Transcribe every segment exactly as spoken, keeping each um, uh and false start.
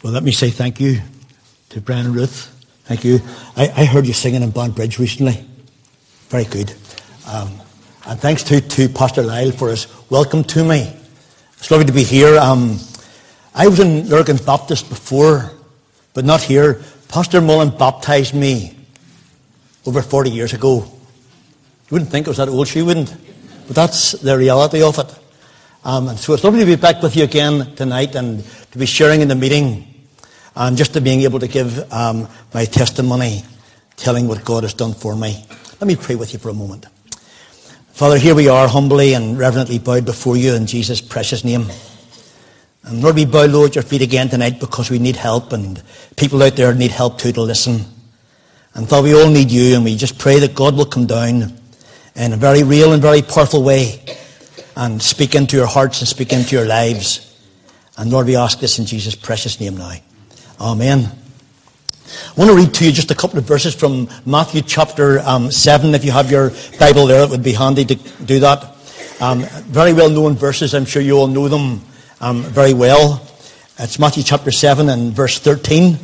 Well, let me say thank you to Brian and Ruth. Thank you. I, I heard you singing in Bondbridge recently. Very good. Um, and thanks to, to Pastor Lyle for his welcome to me. It's lovely to be here. Um, I was in Lurgan Baptist before, but not here. Pastor Mullen baptised me over forty years ago. You wouldn't think it was that old, she wouldn't. But that's the reality of it. Um, and so it's lovely to be back with you again tonight and to be sharing in the meeting. And just to being able to give um, my testimony, telling what God has done for me. Let me pray with you for a moment. Father, here we are humbly and reverently bowed before you in Jesus' precious name. And Lord, we bow low at your feet again tonight because we need help and people out there need help too to listen. And Father, we all need you, and we just pray that God will come down in a very real and very powerful way and speak into your hearts and speak into your lives. And Lord, we ask this in Jesus' precious name now. Amen. I want to read to you just a couple of verses from Matthew chapter um, seven. If you have your Bible there, it would be handy to do that. Um, very well known verses. I'm sure you all know them um, very well. It's Matthew chapter seven and verse thirteen.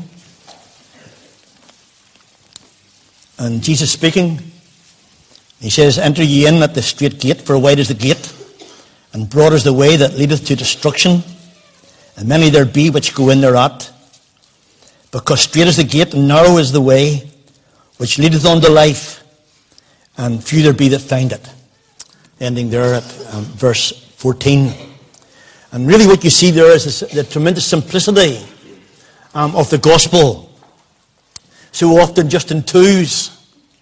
And Jesus speaking, he says, "Enter ye in at the strait gate, for wide is the gate, and broad is the way that leadeth to destruction, and many there be which go in thereat. Because strait is the gate, and narrow is the way, which leadeth unto life, and few there be that find it." Ending there at um, verse fourteen. And really what you see there is this, the tremendous simplicity um, of the gospel. So often just in twos.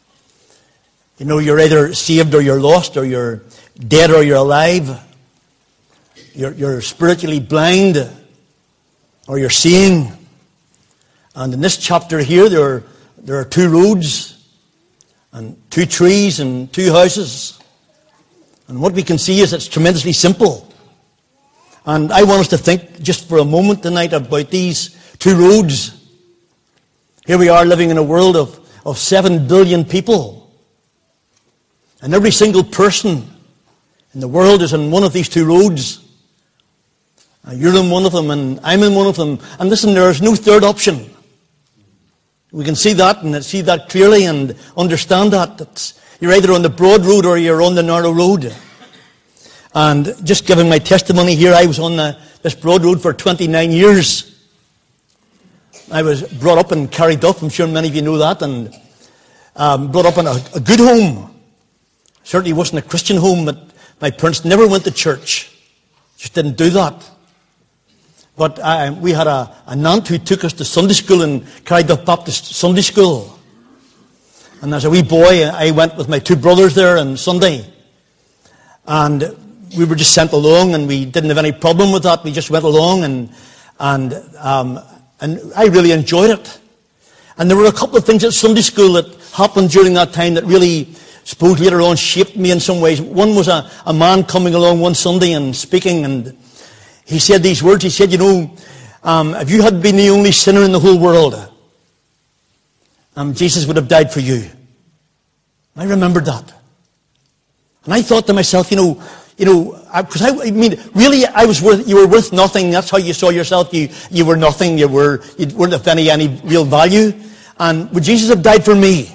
You know, you're either saved or you're lost, or you're dead or you're alive. You're, you're spiritually blind, or you're seeing. And in this chapter here, there are, there are two roads, and two trees, and two houses. And what we can see is it's tremendously simple. And I want us to think just for a moment tonight about these two roads. Here we are living in a world of, of seven billion people. And every single person in the world is in one of these two roads. Uh, you're in one of them, and I'm in one of them. And listen, there is no third option. We can see that and see that clearly and understand that. It's, you're either on the broad road or you're on the narrow road. And just giving my testimony here, I was on the, this broad road for twenty-nine years. I was brought up in Carryduff, I'm sure many of you know that, and um, brought up in a, a good home. Certainly wasn't a Christian home, but my parents never went to church. Just didn't do that. But uh, we had a, an aunt who took us to Sunday school in Carryduff Baptist Sunday School. And as a wee boy, I went with my two brothers there on Sunday. And we were just sent along, and we didn't have any problem with that. We just went along, and and um, and I really enjoyed it. And there were a couple of things at Sunday school that happened during that time that really, suppose later on, shaped me in some ways. One was a, a man coming along one Sunday and speaking, and he said these words. He said, you know, um, if you had been the only sinner in the whole world, um, Jesus would have died for you. I remembered that. And I thought to myself, you know, you know, because I, I mean, really, I was worth, you were worth nothing. That's how you saw yourself. You, you were nothing. You were, you weren't of any, any real value. And would Jesus have died for me?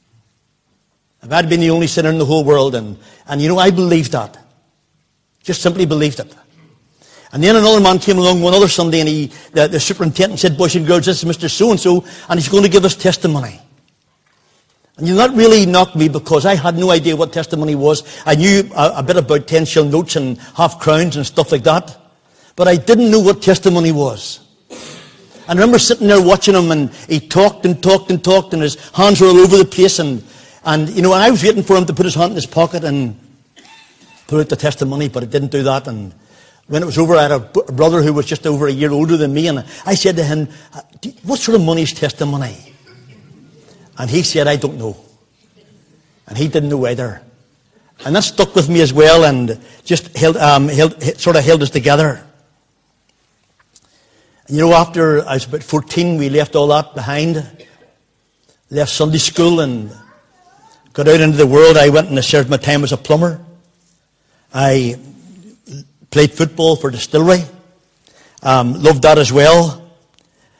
If I'd been the only sinner in the whole world. And, and you know, I believed that. Just simply believed it. And then another man came along one other Sunday, and he, the, the superintendent said, "Boys and girls, this is Mister So-and-so, and he's going to give us testimony." And you know, that really knocked me because I had no idea what testimony was. I knew a, a bit about ten shilling notes and half crowns and stuff like that. But I didn't know what testimony was. And I remember sitting there watching him, and he talked and talked and talked, and his hands were all over the place. And, and you know, and I was waiting for him to put his hand in his pocket and put out the testimony, but it didn't do that. And when it was over, I had a brother who was just over a year older than me, and I said to him, "What sort of money is testimony?" And he said, "I don't know." And he didn't know either. And that stuck with me as well, and just held, um, held, sort of held us together. And you know, after I was about fourteen, we left all that behind. Left Sunday school and got out into the world. I went and I served my time as a plumber. I played football for Distillery. Um, loved that as well.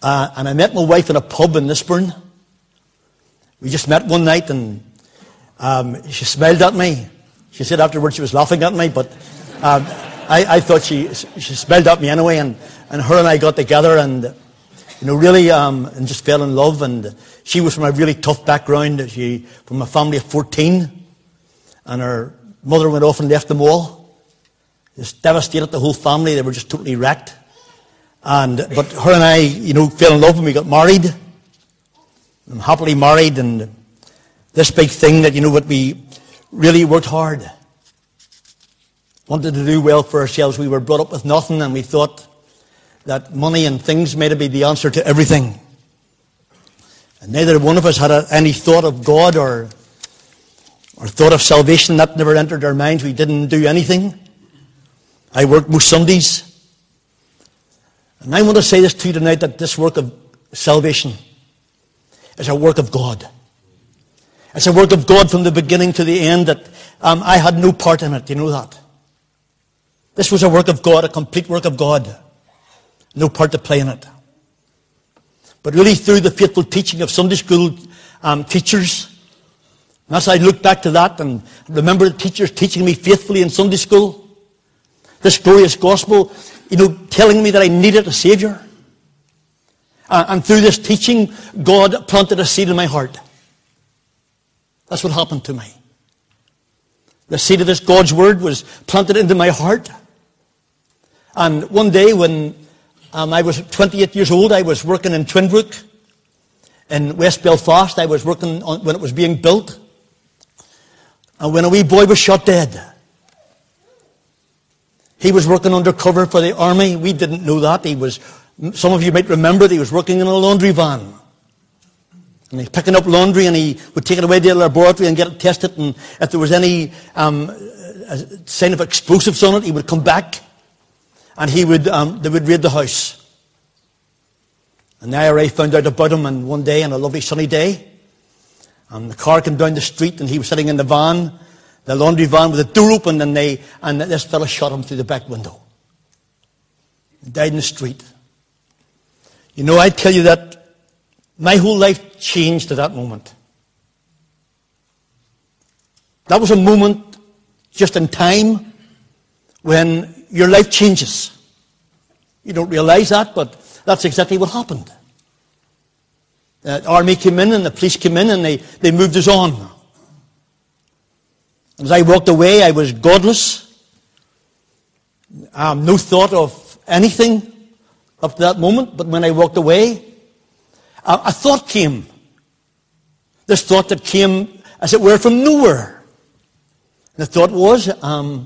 Uh, and I met my wife in a pub in Lisburn. We just met one night, and um, she smiled at me. She said afterwards she was laughing at me, but um, I, I thought she she smiled at me anyway. And, and her and I got together, and you know, really, um, and just fell in love. And she was from a really tough background. She from a family of fourteen, and her mother went off and left them all. Just devastated the whole family. They were just totally wrecked. And but her and I, you know, fell in love, and we got married. I'm happily married, and this big thing that, you know, what we really worked hard, wanted to do well for ourselves. We were brought up with nothing, and we thought that money and things might be the answer to everything. And neither one of us had a, any thought of God or or thought of salvation. That never entered our minds. We didn't do anything. I worked most Sundays. And I want to say this to you tonight, that this work of salvation is a work of God. It's a work of God from the beginning to the end, that um, I had no part in it. You know that? This was a work of God, a complete work of God. No part to play in it. But really through the faithful teaching of Sunday school um, teachers, and as I look back to that and remember the teachers teaching me faithfully in Sunday school, this glorious gospel, you know, telling me that I needed a Savior. Uh, and through this teaching, God planted a seed in my heart. That's what happened to me. The seed of this God's Word was planted into my heart. And one day when um, I was twenty-eight years old, I was working in Twinbrook in West Belfast. I was working on, when it was being built. And when a wee boy was shot dead, he was working undercover for the army. We didn't know that. He was, some of you might remember that he was working in a laundry van. And he's picking up laundry, and he would take it away to the laboratory and get it tested. And if there was any um, sign of explosives on it, he would come back, and he would um, they would raid the house. And the I R A found out about him, and one day, on a lovely sunny day, and the car came down the street, and he was sitting in the van, the laundry van, with the door open, and they and this fella shot him through the back window. He died in the street. You know, I tell you that my whole life changed at that moment. That was a moment just in time when your life changes. You don't realize that, but that's exactly what happened. The army came in and the police came in, and they, they moved us on. As I walked away, I was godless. Um, no thought of anything up to that moment. But when I walked away, a, a thought came. This thought that came, as it were, from nowhere. And the thought was, um,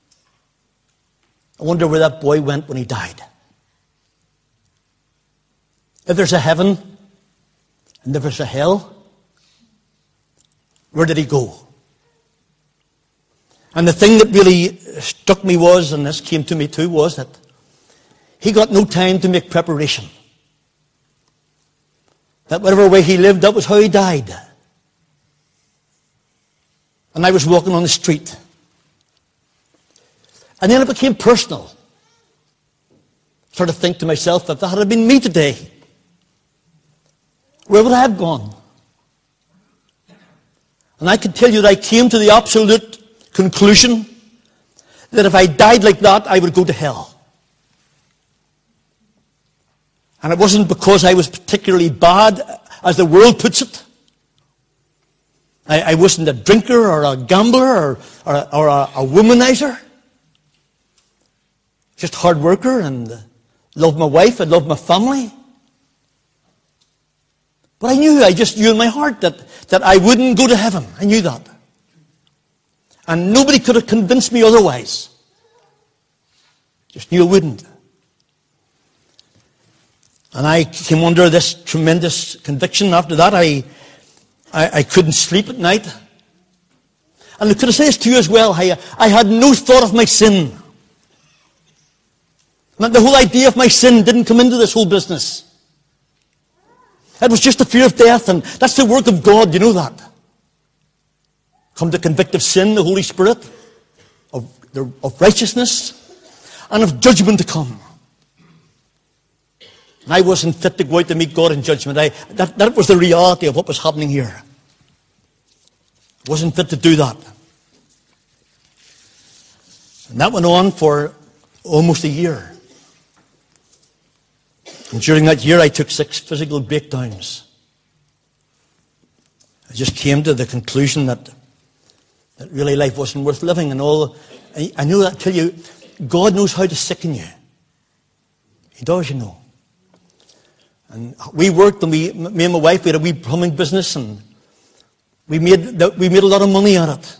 I wonder where that boy went when he died. If there's a heaven and if there's a hell, where did he go? And the thing that really struck me was, and this came to me too, was that he got no time to make preparation. That whatever way he lived, that was how he died. And I was walking on the street. And then it became personal. I started to think to myself, if that had been me today, where would I have gone? And I can tell you that I came to the absolute conclusion that if I died like that, I would go to hell. And it wasn't because I was particularly bad, as the world puts it. I, I wasn't a drinker or a gambler or, or, or a, a womanizer. Just a hard worker, and loved my wife, I loved my family. But I knew, I just knew in my heart that, that I wouldn't go to heaven. I knew that. And nobody could have convinced me otherwise. Just knew I wouldn't. And I came under this tremendous conviction. After that, I, I, I couldn't sleep at night. And I could have said this to you as well. I, I had no thought of my sin. And the whole idea of my sin didn't come into this whole business. It was just the fear of death, and that's the work of God. You know that. Come to convict of sin, the Holy Spirit, of, of righteousness, and of judgment to come. And I wasn't fit to go out to meet God in judgment. I, that, that was the reality of what was happening here. I wasn't fit to do that. And that went on for almost a year. And during that year, I took six physical breakdowns. I just came to the conclusion that, that really life wasn't worth living. And all. I, I knew that. I tell you, God knows how to sicken you. He does, you know. And we worked, and we, me and my wife, we had a wee plumbing business, and we made we made a lot of money at it.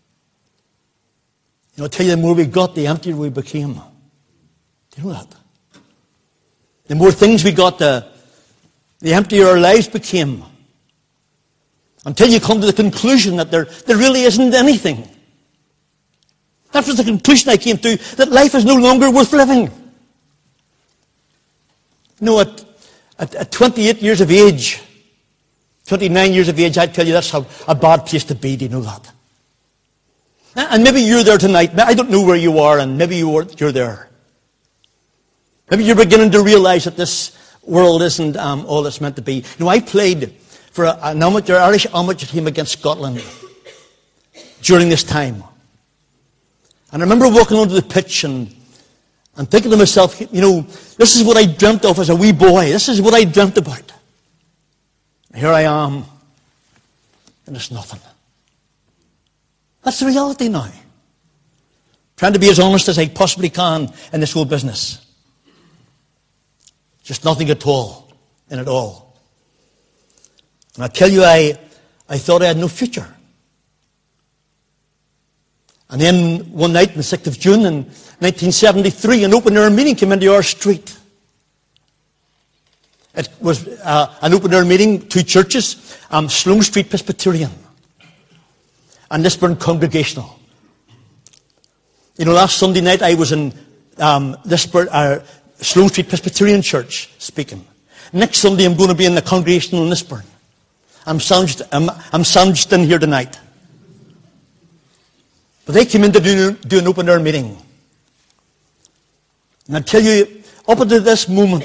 You know, I tell you, the more we got, the emptier we became. Do you know that? The more things we got, the, the emptier our lives became. Until you come to the conclusion that there, there really isn't anything. That was the conclusion I came to, that life is no longer worth living. You know, at, at, at twenty-eight years of age, twenty-nine years of age, I tell you that's a, a bad place to be. Do you know that? And maybe you're there tonight. I don't know where you are, and maybe you are, you're there. Maybe you're beginning to realize that this world isn't um, all it's meant to be. You know, I played for a, an amateur, Irish amateur team against Scotland during this time. And I remember walking onto the pitch and, and thinking to myself, you know, this is what I dreamt of as a wee boy. This is what I dreamt about. And here I am, and it's nothing. That's the reality now. Trying to be as honest as I possibly can in this whole business. Just nothing at all in it all. And I tell you, I, I thought I had no future. And then one night, on the sixth of June in nineteen seventy-three, an open-air meeting came into our street. It was uh, an open-air meeting, two churches, um, Sloane Street Presbyterian and Lisburn Congregational. You know, last Sunday night I was in um, Lisburn, uh, Sloane Street Presbyterian Church speaking. Next Sunday I'm going to be in the Congregational in Lisburn. I'm sandwiched, I'm, I'm sandwiched in here tonight. But they came in to do, do an open-air meeting. And I tell you, up until this moment,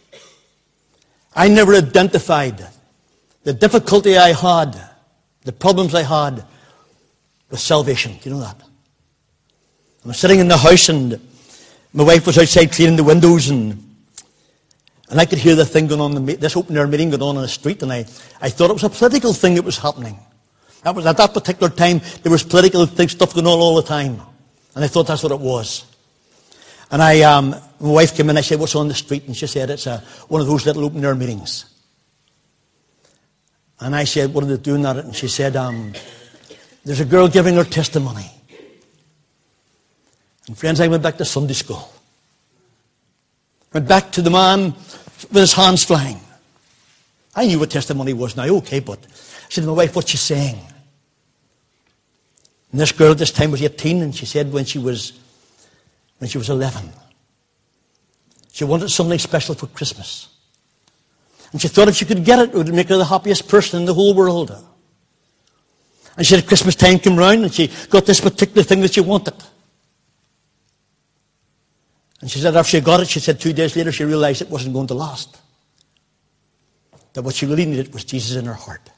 I never identified the difficulty I had, the problems I had with salvation. Do you know that? I was sitting in the house, and my wife was outside cleaning the windows, and and I could hear the thing going on, this open-air meeting going on in the street, and I, I thought it was a political thing that was happening. That was, at that particular time, there was political thing, stuff going on all the time. And I thought that's what it was. And I, um, my wife came in, I said, what's on the street? And she said, it's a, one of those little open-air meetings. And I said, what are they doing at it? And she said, um, there's a girl giving her testimony. And friends, I went back to Sunday school. Went back to the man with his hands flying. I knew what testimony was now, okay, but I said to my wife, what's she saying? And this girl at this time was eighteen, and she said when she was when she was eleven, she wanted something special for Christmas. And she thought if she could get it, it would make her the happiest person in the whole world. And she said Christmas time came round, and she got this particular thing that she wanted. And she said after she got it, she said two days later she realized it wasn't going to last. That what she really needed was Jesus in her heart.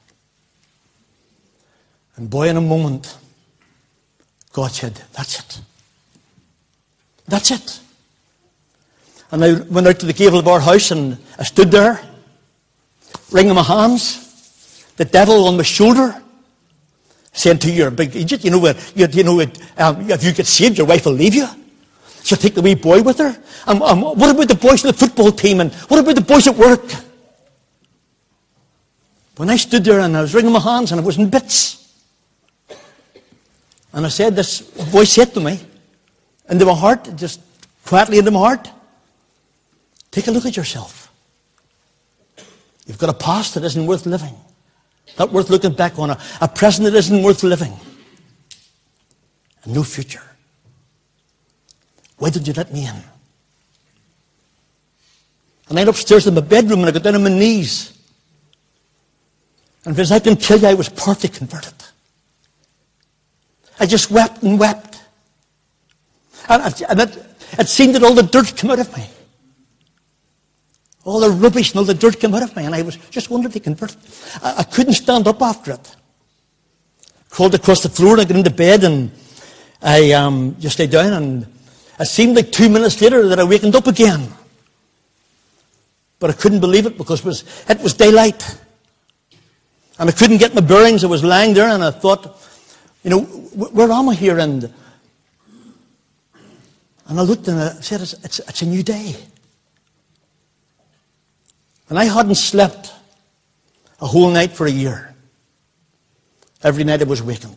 And boy, in a moment, God said, that's it. That's it. And I went out to the gable of our house, and I stood there, wringing my hands, the devil on my shoulder, saying to you, you're a big idiot. You know, you, you know um, if you get saved, your wife will leave you. She'll take the wee boy with her. Um, um, what about the boys in the football team? And what about the boys at work? When I stood there and I was wringing my hands and I was in bits. And I said, this voice said to me, into my heart, just quietly into my heart, take a look at yourself. You've got a past that isn't worth living. Not worth looking back on. A, a present that isn't worth living. And no future. Why did you let me in? And I went upstairs in my bedroom and I got down on my knees. And friends, I can tell you I was partly converted. I just wept and wept. And, and it, it seemed that all the dirt came out of me. All the rubbish and all the dirt came out of me, and I was just wanted to convert. I, I couldn't stand up after it. Crawled across the floor, and I got into bed, and I um, just lay down, and it seemed like two minutes later that I wakened up again. But I couldn't believe it because it was, it was daylight. And I couldn't get my bearings. I was lying there, and I thought, you know, where am I here? And, and I looked, and I said, it's, it's, it's a new day. And I hadn't slept a whole night for a year. Every night I was wakened.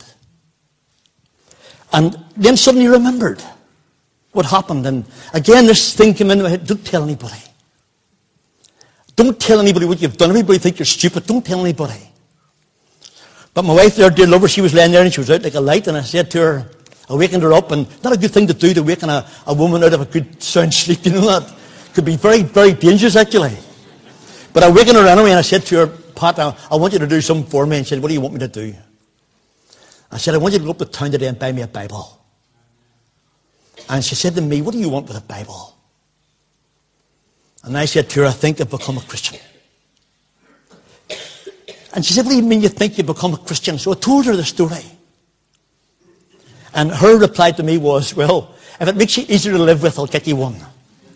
And then suddenly remembered what happened. And again, this thing came in my head, don't tell anybody. Don't tell anybody what you've done. Everybody think you're stupid. Don't tell anybody. But my wife there, dear lover, she was laying there and she was out like a light. And I said to her, I wakened her up. And not a good thing to do to waken a, a woman out of a good sound sleep. You know that? Could be very, very dangerous actually. But I wakened her anyway, and I said to her, Pat, I, I want you to do something for me. And she said, what do you want me to do? I said, I want you to go up to town today and buy me a Bible. And she said to me, what do you want with a Bible? And I said to her, I think I've become a Christian. And she said, what do you mean you think you've become a Christian? So I told her the story. And her reply to me was, well, if it makes you easier to live with, I'll get you one.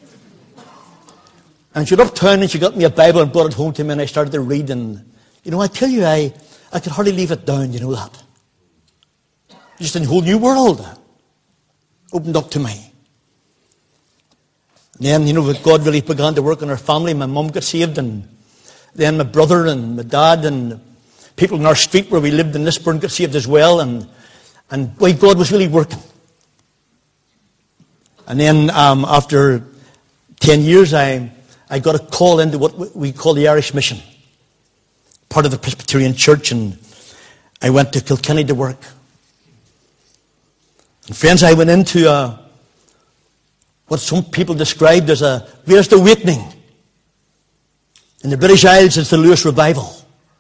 And she went uptown and she got me a Bible and brought it home to me, and I started to read. And, you know, I tell you, I, I could hardly leave it down, you know that. Just a whole new world opened up to me. And then, you know, God really began to work in our family. My mum got saved, and then my brother and my dad and people in our street where we lived in Lisburn got saved as well. And, and boy, God was really working. And then um, after ten years, I... I got a call into what we call the Irish Mission, part of the Presbyterian Church, and I went to Kilkenny to work. And friends, I went into a, what some people described as a greatest awakening in the British Isles since the Lewis Revival.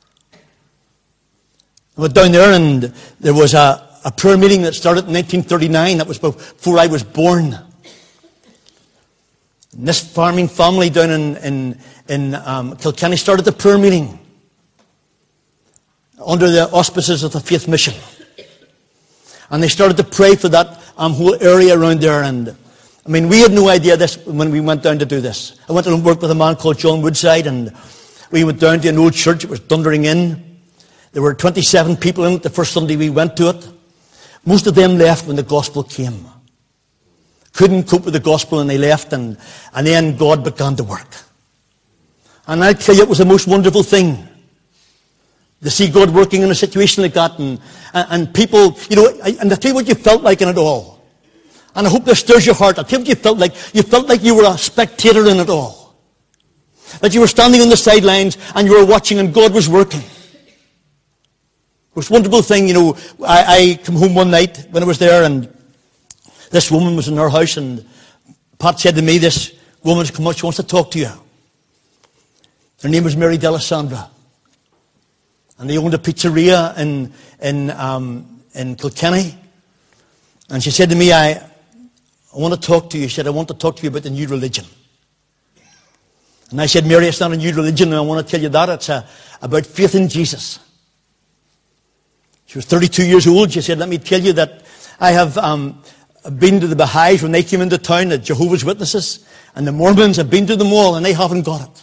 I went down there, and there was a, a prayer meeting that started in nineteen thirty-nine. That was before I was born. And this farming family down in, in, in um, Kilkenny started the prayer meeting under the auspices of the Faith Mission. And they started to pray for that um, whole area around there. And I mean, we had no idea this when we went down to do this. I went to work with a man called John Woodside, and we went down to an old church. It was thundering in. There were twenty-seven people in it the first Sunday we went to it. Most of them left when the gospel came. Couldn't cope with the gospel, and they left, and, and then God began to work. And I'll tell you, it was the most wonderful thing to see God working in a situation like that, and, and people, you know, and I'll tell you what you felt like in it all. And I hope this stirs your heart. I'll tell you what you felt like. You felt like you were a spectator in it all. That you were standing on the sidelines, and you were watching, and God was working. It was a wonderful thing, you know. I, I came home one night when I was there, and this woman was in our house, and Pat said to me, this woman's come out, she wants to talk to you. Her name was Mary Delisandra. And they owned a pizzeria in, in, um, in Kilkenny. And she said to me, I, I want to talk to you. She said, I want to talk to you about the new religion. And I said, Mary, it's not a new religion, and I want to tell you that. It's a, about faith in Jesus. She was thirty-two years old. She said, let me tell you that I have... Um, I've been to the Baha'is when they came into town, the Jehovah's Witnesses, and the Mormons. I've been to them all, and they haven't got it.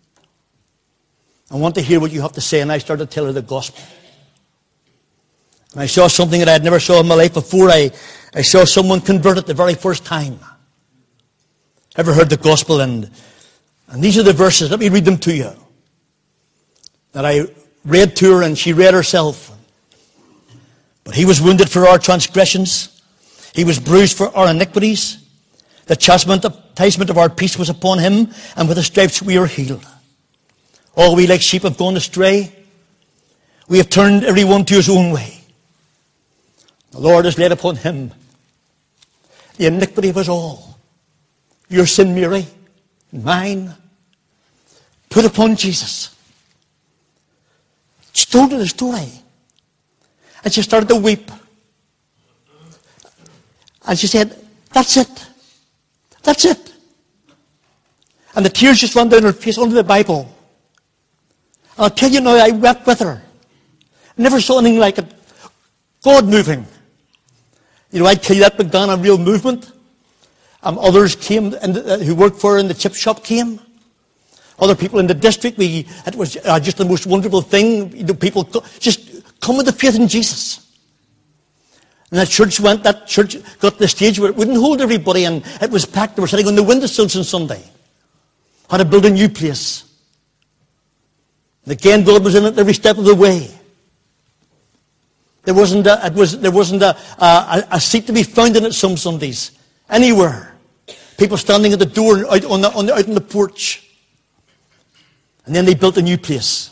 I want to hear what you have to say. And I started to tell her the gospel. And I saw something that I had never saw in my life before. I, I saw someone converted the very first time. Ever heard the gospel? And, and these are the verses. Let me read them to you. That I read to her, and she read herself. But he was wounded for our transgressions. He was bruised for our iniquities. The chastisement of our peace was upon him, and with his stripes we are healed. All we like sheep have gone astray. We have turned every one to his own way. The Lord has laid upon him the iniquity of us all. Your sin, Mary, and mine. Put upon Jesus. She told her the story. And she started to weep. And she said, that's it. That's it. And the tears just ran down her face under the Bible. And I'll tell you now, I wept with her. I never saw anything like it. God moving. You know, I tell you that began a real movement. Um, others came, and uh, who worked for her in the chip shop came. Other people in the district. We, it was uh, just the most wonderful thing. You know, people co- just come with the faith in Jesus. And that church went, that church got to the stage where it wouldn't hold everybody, and it was packed. They were sitting on the windowsills on Sunday. Had to build a new place. And again, God was in it every step of the way. There wasn't a, it was, there wasn't a, a, a seat to be found in it some Sundays. Anywhere. People standing at the door, out on the, on the, out on the porch. And then they built a new place.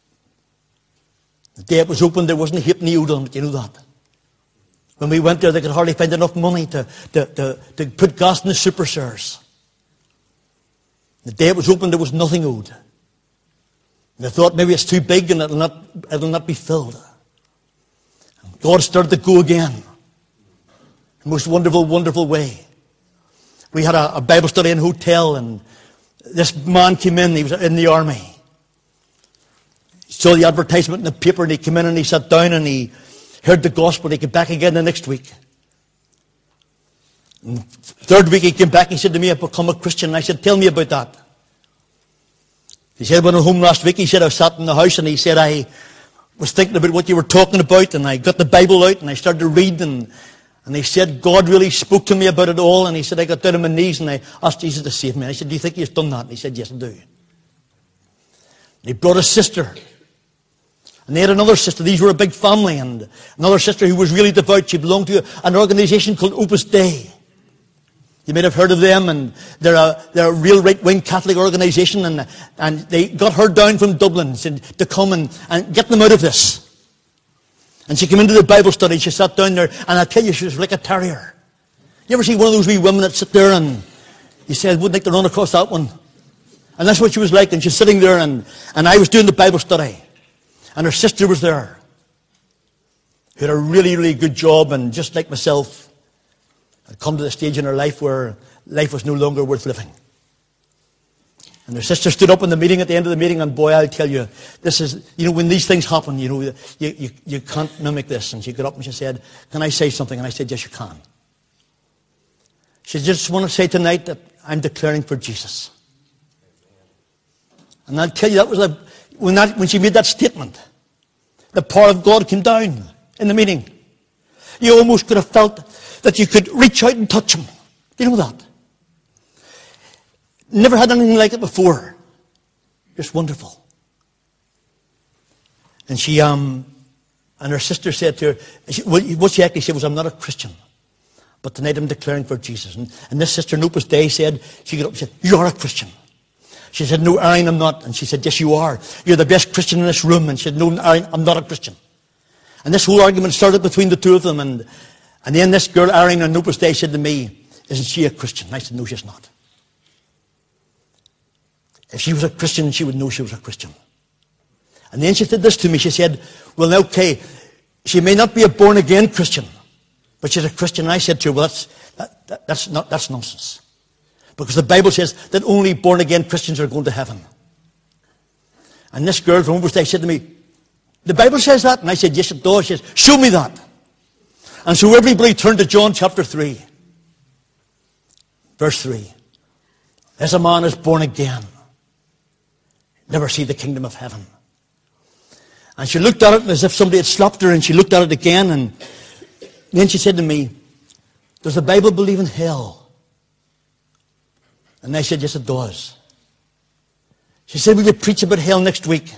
The day it was opened, there wasn't a halfpenny owed on it. You know that? When we went there, they could hardly find enough money to, to, to, to put gas in the super stairs. The day it was opened, there was nothing owed. And they thought maybe it's too big and it'll not, it'll not be filled. And God started to go again. The most wonderful, wonderful way. We had a, a Bible study in a hotel, and this man came in. He was in the army. He saw the advertisement in the paper, and he came in and he sat down and he heard the gospel. He came back again the next week. And third week he came back and he said to me, I've become a Christian. And I said, tell me about that. He said, when I was home last week, he said, I sat in the house and he said, I was thinking about what you were talking about, and I got the Bible out and I started to read, and, and he said, God really spoke to me about it all. And he said, I got down on my knees and I asked Jesus to save me. And I said, do you think he's done that? And he said, yes, I do. And he brought a sister. And they had another sister. These were a big family. And another sister who was really devout. She belonged to an organization called Opus Dei. You might have heard of them. And they're a, they're a real right-wing Catholic organization. And, and they got her down from Dublin to come and, and get them out of this. And she came into the Bible study. She sat down there. And I tell you, she was like a terrier. You ever see one of those wee women that sit there and you say, I wouldn't like to run across that one. And that's what she was like. And she's sitting there. And, and I was doing the Bible study. And her sister was there, who had a really, really good job, and just like myself, had come to the stage in her life where life was no longer worth living. And her sister stood up in the meeting at the end of the meeting, and boy, I'll tell you, this is, you know, when these things happen, you know, you, you, you can't mimic this. And she got up and she said, can I say something? And I said, yes, you can. She just want to say tonight that I'm declaring for Jesus. And I'll tell you, that was a, when, that, when she made that statement, the power of God came down in the meeting. You almost could have felt that you could reach out and touch him. Do you know that? Never had anything like it before. Just wonderful. And she, um, and her sister said to her, she, what she actually said was, I'm not a Christian, but tonight I'm declaring for Jesus. And, and this sister in Opus Dei said, she got up and said, you are a Christian. She said, no, Aaron, I'm not. And she said, yes, you are. You're the best Christian in this room. And she said, no, Aaron, I'm not a Christian. And this whole argument started between the two of them. And, and then this girl, Aaron, in Opus Dei said to me, isn't she a Christian? And I said, no, she's not. If she was a Christian, she would know she was a Christian. And then she said this to me. She said, well, okay, she may not be a born-again Christian, but she's a Christian. And I said to her, well, that's, that, that, that's, not, that's nonsense. Because the Bible says that only born-again Christians are going to heaven. And this girl from Opus Dei said to me, the Bible says that? And I said, yes, it does. She says, show me that. And so everybody turned to John chapter three. Verse three. As a man is born again, never see the kingdom of heaven. And she looked at it as if somebody had slapped her, and she looked at it again, and then she said to me, does the Bible believe in hell? And I said, yes, it does. She said, will you preach about hell next week?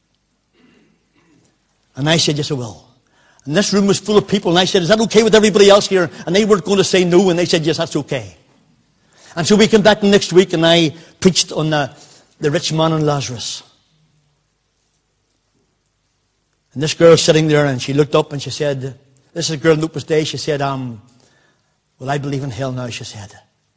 And I said, yes, I will. And this room was full of people, and I said, is that okay with everybody else here? And they weren't going to say no, and they said, yes, that's okay. And so we came back next week, and I preached on the, the rich man and Lazarus. And this girl sitting there, and she looked up and she said, this is a girl in Opus Dei. She said, um, well, I believe in hell now, she said.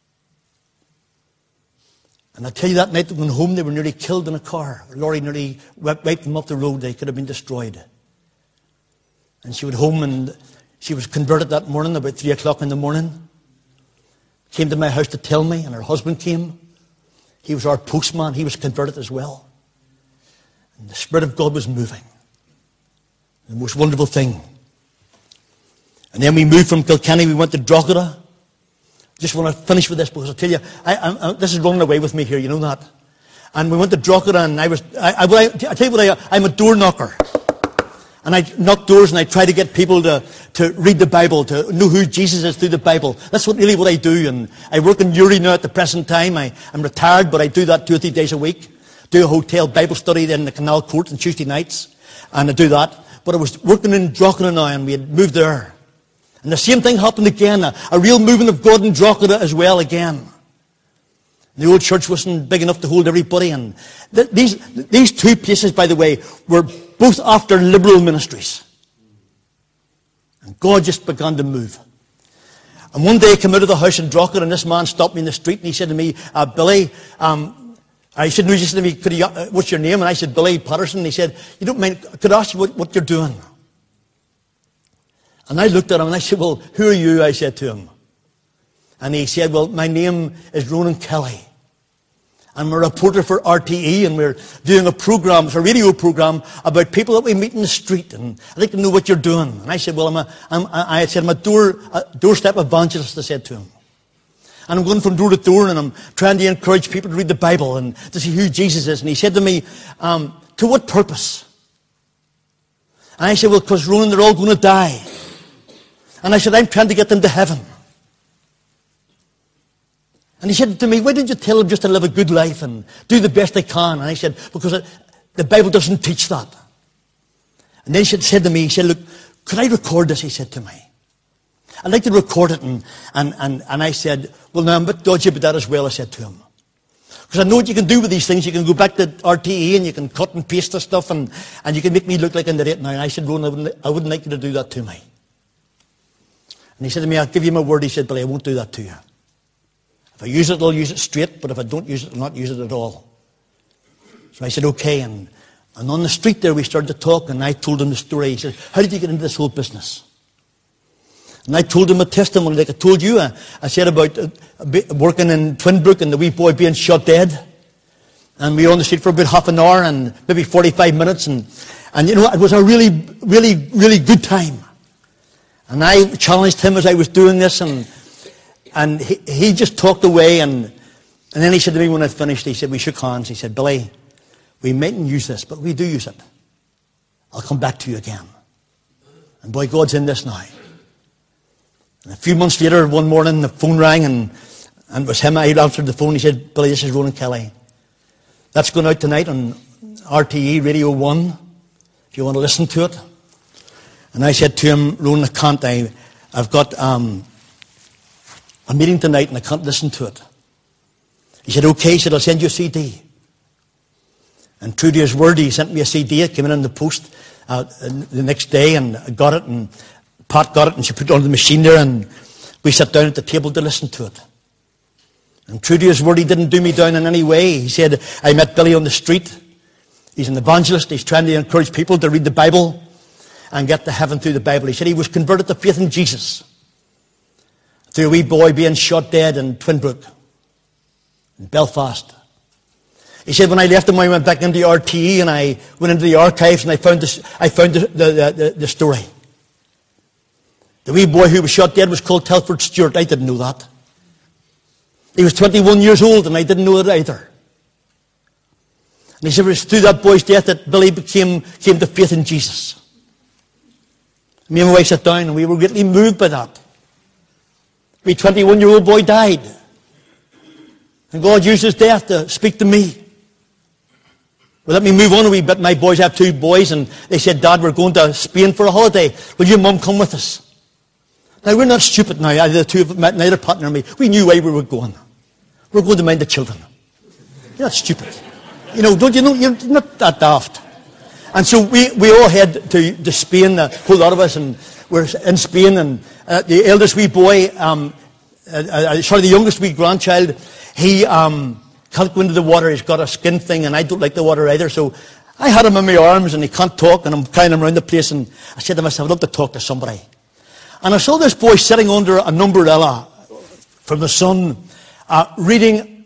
And I tell you, that night they went home, they were nearly killed in a car. A lorry nearly wiped them off the road. They could have been destroyed. And she went home, and she was converted that morning about three o'clock in the morning. Came to my house to tell me, and her husband came. He was our postman. He was converted as well. And the Spirit of God was moving. The most wonderful thing. And then we moved from Kilkenny. We went to Drogheda. Just want to finish with this because I'll tell you, I, I, I, this is running away with me here. You know that. And we went to Drogheda, and I was, I, I, I, I tell you what, I, I'm a door knocker. And I knock doors, and I try to get people to, to read the Bible, to know who Jesus is through the Bible. That's what really what I do. And I work in Uri now at the present time. I, I'm retired, but I do that two or three days a week. Do a hotel Bible study in the Canal Court on Tuesday nights. And I do that. But I was working in Drogheda now, and we had moved there. And the same thing happened again. A, a real movement of God in Drogheda as well again. The old church wasn't big enough to hold everybody. And th- these, these two places, by the way, were both after liberal ministries. And God just began to move. And one day I came out of the house in Drogheda, and this man stopped me in the street, and he said to me, uh, Billy, um, I said, no, he said to me, could you, uh, what's your name? And I said, Billy Patterson. And he said, you don't mind, could I ask you what, what you're doing? And I looked at him, and I said, well, who are you? I said to him. And he said, well, my name is Ronan Kelly. I'm a reporter for R T E, and we're doing a program, it's a radio program, about people that we meet in the street, and I'd like to know what you're doing. And I said, well, I'm a, I'm, I said, I'm a, door, a doorstep evangelist, I said to him. And I'm going from door to door, and I'm trying to encourage people to read the Bible and to see who Jesus is. And he said to me, um, to what purpose? And I said, well, because, Ronan, they're all going to die. And I said, I'm trying to get them to heaven. And he said to me, why didn't you tell them just to live a good life and do the best they can? And I said, because it, the Bible doesn't teach that. And then he said to me, he said, look, could I record this? He said to me. I'd like to record it. And, and, and, and I said, well, no, I'm a bit dodgy about that as well, I said to him. Because I know what you can do with these things. You can go back to R T E and you can cut and paste the stuff, and, and you can make me look like an idiot now. And I said, Ronan, I wouldn't, I wouldn't like you to do that to me. And he said to me, I'll give you my word. He said, Billy, I won't do that to you. If I use it, I'll use it straight, but if I don't use it, I'll not use it at all. So I said, okay. And, and on the street there, we started to talk, and I told him the story. He said, how did you get into this whole business? And I told him a testimony like I told you. I, I said about uh, working in Twinbrook and the wee boy being shot dead. And we were on the street for about half an hour and maybe forty-five minutes. And, and you know, it was a really, really, really good time. And I challenged him as I was doing this, and and he, he just talked away. And, and then he said to me when I finished, he said, we shook hands. He said, Billy, we mightn't use this, but we do use it. I'll come back to you again. And boy, God's in this now. And a few months later, one morning, the phone rang, and, and it was him. I answered the phone. He said, Billy, this is Ronan Kelly. That's going out tonight on R T E Radio one, if you want to listen to it. And I said to him, Ronan, I can't. I, I've got um, a meeting tonight, and I can't listen to it. He said, okay. He said, I'll send you a C D. And true to his word, he sent me a C D. It came in on the post uh, the next day, and I got it, and Pat got it, and she put it on the machine there, and we sat down at the table to listen to it. And true to his word, he didn't do me down in any way. He said, I met Billy on the street. He's an evangelist. He's trying to encourage people to read the Bible and get to heaven through the Bible. He said he was converted to faith in Jesus through a wee boy being shot dead in Twinbrook, in Belfast. He said, when I left him, I went back into R T E, and I went into the archives, and I found, this, I found the, the, the, the story. The wee boy who was shot dead was called Telford Stewart. I didn't know that. He was twenty-one years old, and I didn't know it either. And he said it was through that boy's death that Billy became, came to faith in Jesus. Me and my wife sat down, and we were greatly moved by that. My twenty-one-year-old boy died. And God used his death to speak to me. Well, let me move on a wee bit. My boys have two boys, and they said, Dad, we're going to Spain for a holiday. Will your mum come with us? Now, we're not stupid now, either the two of them, neither Pat nor me. We knew why we were going. We're going to mind the children. You're not stupid. You know, don't you know, you're not that daft. And so we, we all head to, to Spain, a whole lot of us, and we're in Spain, and uh, the eldest wee boy, um, uh, uh, sorry, the youngest wee grandchild, he um, can't go into the water. He's got a skin thing, and I don't like the water either. So I had him in my arms, and he can't talk, and I'm carrying him around the place, and I said to myself, I'd love to talk to somebody. And I saw this boy sitting under an umbrella from the sun, uh, reading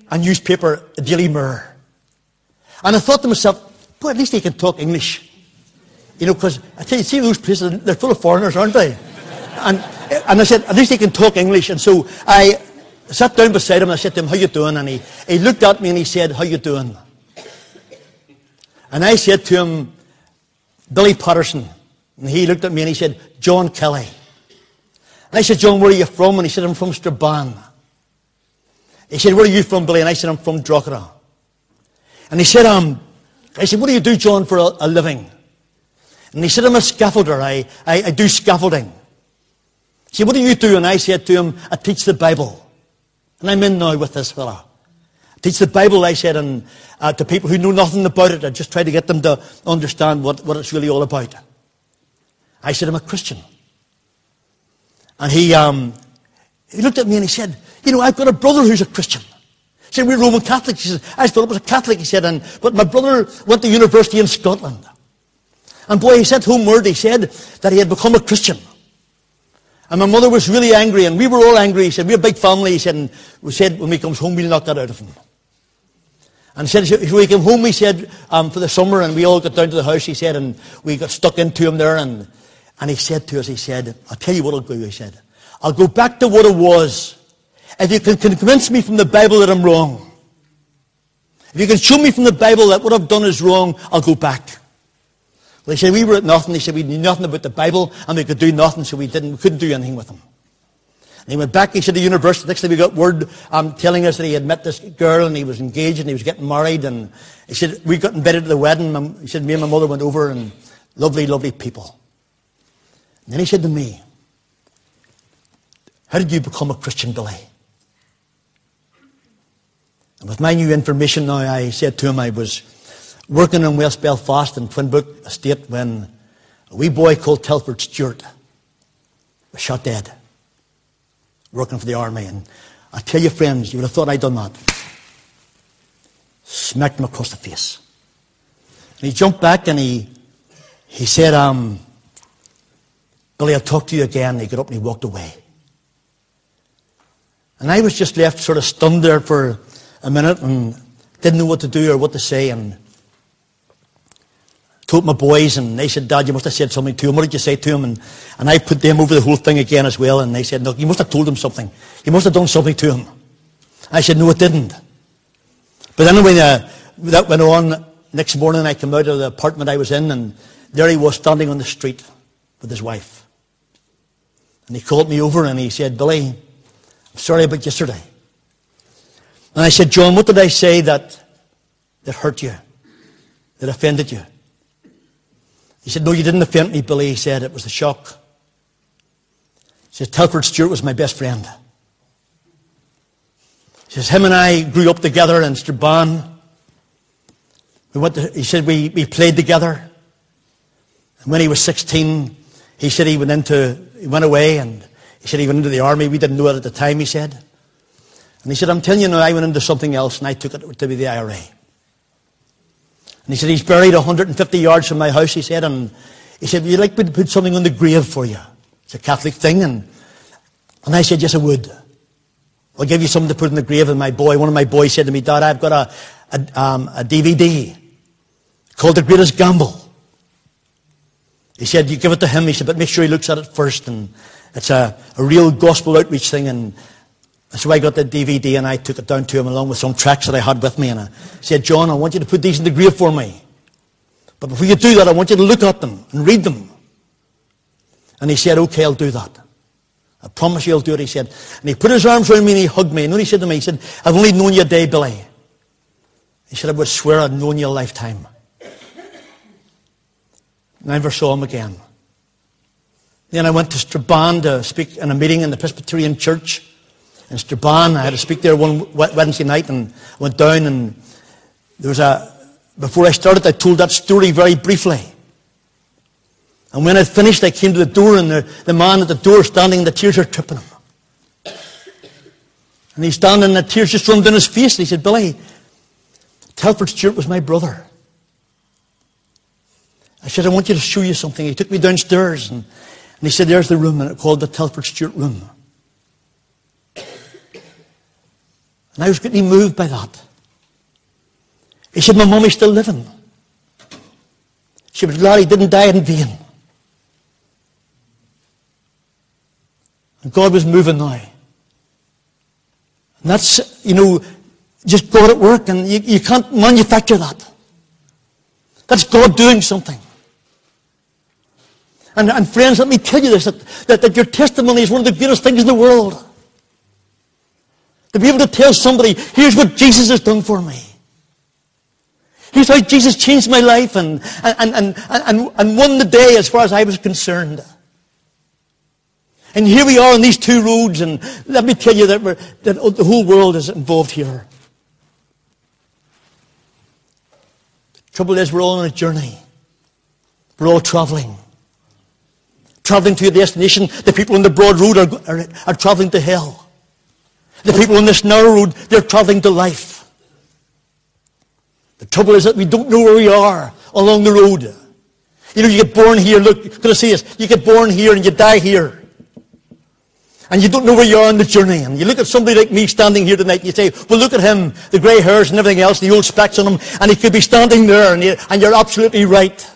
a newspaper, a Daily Mirror. And I thought to myself, boy, at least he can talk English. You know, because I tell you, see those places, they're full of foreigners, aren't they? And, and I said, at least he can talk English. And so I sat down beside him and I said to him, how you doing? And he, he looked at me and he said, how you doing? And I said to him, Billy Patterson. And he looked at me and he said, John Kelly. And I said, John, where are you from? And he said, I'm from Strabane. He said, where are you from, Billy? And I said, I'm from Drogheda. And he said, um, I said, what do you do, John, for a, a living? And he said, I'm a scaffolder. I, I, I do scaffolding. He said, what do you do? And I said to him, I teach the Bible. And I'm in now with this fella. I teach the Bible, I said, and uh, to people who know nothing about it. I just try to get them to understand what, what it's really all about. I said, I'm a Christian. And he, um, he looked at me and he said, you know, I've got a brother who's a Christian. He said, we're Roman Catholics. He said, I thought it was a Catholic, he said, and, but my brother went to university in Scotland. And boy, he said homeward, he said that he had become a Christian. And my mother was really angry, and we were all angry. He said, we're a big family, he said, and we said, when he comes home, we'll knock that out of him. And he said, so he came home, he said, um, for the summer, and we all got down to the house, he said, and we got stuck into him there, and, and he said to us, he said, I'll tell you what I'll do, he said. I'll go back to what it was. If you can convince me from the Bible that I'm wrong, if you can show me from the Bible that what I've done is wrong, I'll go back. Well, he said, we were at nothing. He said, we knew nothing about the Bible, and we could do nothing, so we didn't, we couldn't do anything with him. And he went back, he said, to university. Next thing we got word um, telling us that he had met this girl, and he was engaged, and he was getting married, and he said, we got invited to the wedding. And he said, me and my mother went over, and lovely, lovely people. And then he said to me, how did you become a Christian, Billy? And with my new information now, I said to him, I was working in West Belfast in Twinbrook Estate when a wee boy called Telford Stewart was shot dead, working for the army. And I tell you, friends, you would have thought I'd done that. Smacked him across the face. And he jumped back and he he said, um, Billy, I'll talk to you again. And he got up and he walked away. And I was just left sort of stunned there for a minute and didn't know what to do or what to say, and told my boys, and they said, Dad, you must have said something to him. What did you say to him? And, and I put them over the whole thing again as well, and they said, no, you must have told him something. You must have done something to him. I said, no, it didn't. But anyway, uh, that went on. Next morning I came out of the apartment I was in, and there he was standing on the street with his wife. And he called me over and he said, Billy, I'm sorry about yesterday. And I said, John, what did I say that, that hurt you, that offended you? He said, no, you didn't offend me, Billy. He said, it was the shock. He said, Telford Stewart was my best friend. He says, him and I grew up together in Strabane. We went to, he said, we, we played together. And when he was sixteen, he said he went into, he went away, and he said he went into the army. We didn't know it at the time, he said. And he said, I'm telling you now, I went into something else, and I took it to be the I R A. And he said, he's buried one hundred fifty yards from my house, he said, and he said, would you like me to put something on the grave for you? It's a Catholic thing. And, and I said, yes, I would. I'll give you something to put in the grave. And my boy, one of my boys said to me, Dad, I've got a, a, um, a D V D called The Greatest Gamble. He said, you give it to him. He said, but make sure he looks at it first. And it's a, a real gospel outreach thing. And so I got the D V D and I took it down to him along with some tracks that I had with me. And I said, John, I want you to put these in the grave for me. But before you do that, I want you to look at them and read them. And he said, okay, I'll do that. I promise you I'll do it, he said. And he put his arms around me and he hugged me. And then he said to me, he said, I've only known you a day, Billy. He said, I would swear I'd known you a lifetime. And I never saw him again. Then I went to Strabane to speak in a meeting in the Presbyterian Church in Strabane. I had to speak there one Wednesday night, and went down, and there was a, before I started, I told that story very briefly. And when I finished, I came to the door, and the, the man at the door standing, the tears are tripping him. And he's standing, and the tears just running down his face, and he said, Billy, Telford Stewart was my brother. I said, I want you to show you something. He took me downstairs, and, and he said, there's the room, and it called the Telford Stewart room. And I was greatly moved by that. He said, my mummy's still living. She was glad he didn't die in vain. And God was moving now. And that's, you know, just God at work, and you, you can't manufacture that. That's God doing something. And, and friends, let me tell you this, that, that, that your testimony is one of the greatest things in the world. To be able to tell somebody, here's what Jesus has done for me. Here's how Jesus changed my life and, and, and, and, and won the day as far as I was concerned. And here we are on these two roads, and let me tell you that, we're, that the whole world is involved here. The trouble is, we're all on a journey. We're all traveling. Traveling to a destination. The people on the broad road are, are, are traveling to hell. The people on this narrow road, they're traveling to life. The trouble is that we don't know where we are along the road. You know, you get born here, look, could I say this? You get born here and you die here. And you don't know where you are on the journey. And you look at somebody like me standing here tonight and you say, well, look at him, the grey hairs and everything else, the old specs on him, and he could be standing there, and, you, and you're absolutely right.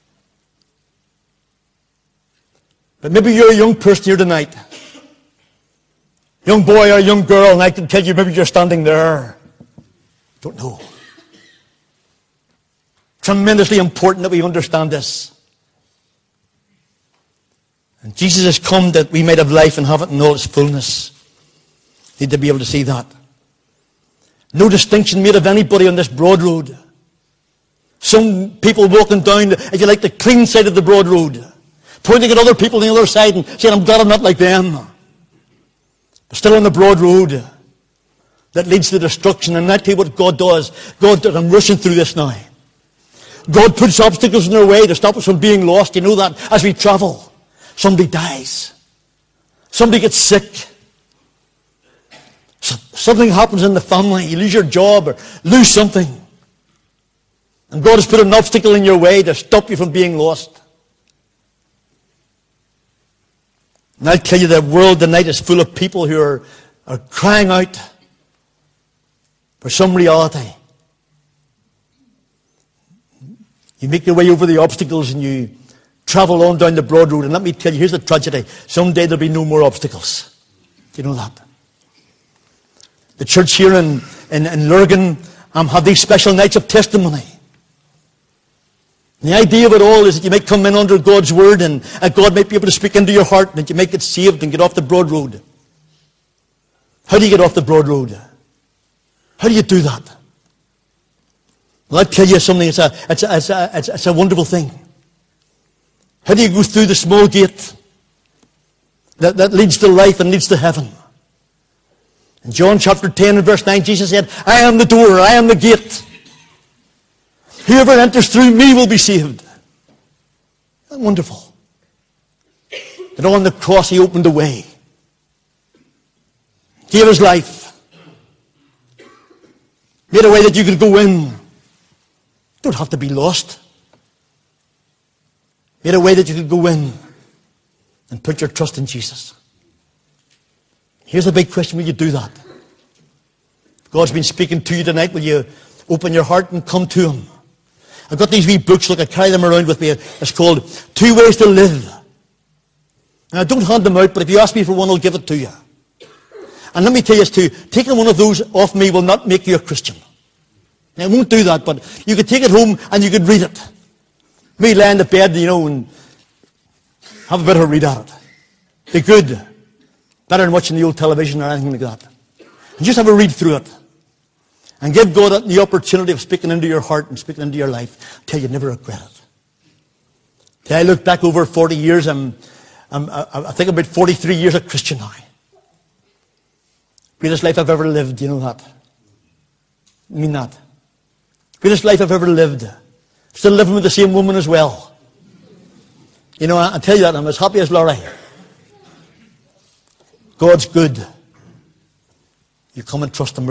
But maybe you're a young person here tonight. Young boy or young girl, and I can tell you maybe you're standing there. Don't know. Tremendously important that we understand this. And Jesus has come that we might have life and have it in all its fullness. Need to be able to see that. No distinction made of anybody on this broad road. Some people walking down, if you like, the clean side of the broad road, pointing at other people on the other side and saying, I'm glad I'm not like them. But still on the broad road that leads to destruction. And that's what God does. God does. I'm rushing through this now. God puts obstacles in our way to stop us from being lost. You know that as we travel. Somebody dies. Somebody gets sick. Something happens in the family. You lose your job or lose something. And God has put an obstacle in your way to stop you from being lost. And I'll tell you, the world tonight is full of people who are, are crying out for some reality. You make your way over the obstacles and you travel on down the broad road. And let me tell you, here's the tragedy. Someday there'll be no more obstacles. Do you know that? The church here in, in, in Lurgan um, have these special nights of testimony. And the idea of it all is that you might come in under God's word, and, and God might be able to speak into your heart, and that you might get saved and get off the broad road. How do you get off the broad road? How do you do that? Well, I'll tell you something. It's a, it's a, it's a, it's a, it's a wonderful thing. How do you go through the small gate that, that leads to life and leads to heaven? In John chapter ten and verse nine, Jesus said, I am the door, I am the gate. Whoever enters through me will be saved. That's wonderful. And on the cross he opened the way. Gave his life. Made a way that you could go in. Don't have to be lost. Made a way that you could go in and put your trust in Jesus. Here's the big question, will you do that? If God's been speaking to you tonight, will you open your heart and come to him? I've got these wee books, look, I carry them around with me. It's called Two Ways to Live. And I don't hand them out, but if you ask me for one, I'll give it to you. And let me tell you this too, taking one of those off me will not make you a Christian. Now, it won't do that, but you could take it home and you could read it. Maybe lie in the bed, you know, and have a bit of a read at it. Be good. Better than watching the old television or anything like that. And just have a read through it. And give God the opportunity of speaking into your heart and speaking into your life till you never regret it. Till I look back over forty years, I'm, I'm, I think about forty-three years a Christian now. Greatest life I've ever lived, you know that. I mean that. Greatest life I've ever lived. Still living with the same woman as well. You know, I, I tell you that, I'm as happy as Laurie. God's good. You come and trust him.